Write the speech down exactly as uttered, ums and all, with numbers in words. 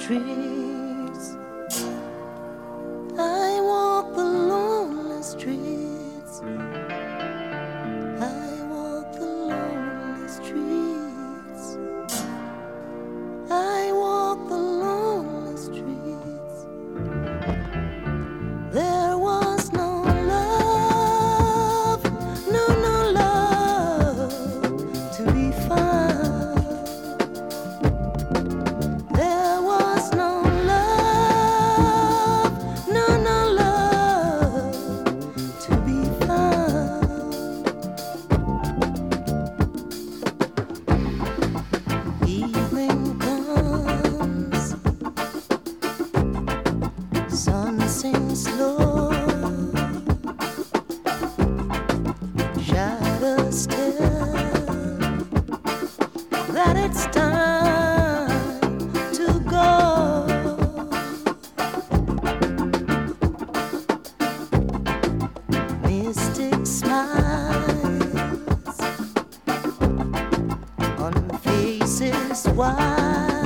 streets. I walk the lonely streets. I walk the lonely streets. I walk the lonely streets. There was no love, no, no love to be found. There was no love, no, no love to be found. Evening comes, sun sinks low, shadows tell that it's time to go. Mystic smiles on faces wide.